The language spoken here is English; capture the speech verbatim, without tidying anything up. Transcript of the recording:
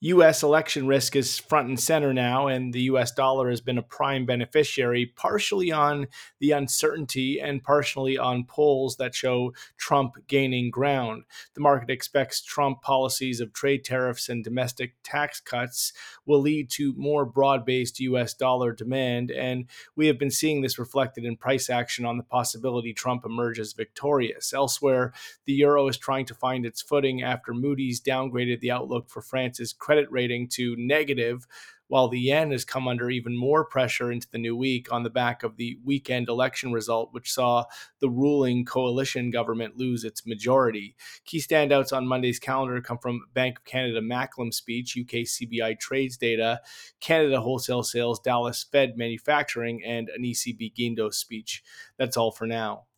U S election risk is front and center now, and the U S dollar has been a prime beneficiary, partially on the uncertainty and partially on polls that show Trump gaining ground. The market expects Trump policies of trade tariffs and domestic tax cuts will lead to more broad based U S dollar demand, and we have been seeing this reflected in price action on the possibility Trump emerges victorious. Elsewhere, the euro is trying to find its footing after Moody's downgraded the outlook for France's credit rating to negative, while the yen has come under even more pressure into the new week on the back of the weekend election result, which saw the ruling coalition government lose its majority. Key standouts on Monday's calendar come from Bank of Canada Macklem speech, U K C B I trades data, Canada wholesale sales, Dallas Fed manufacturing, and an E C B Guindos speech. That's all for now.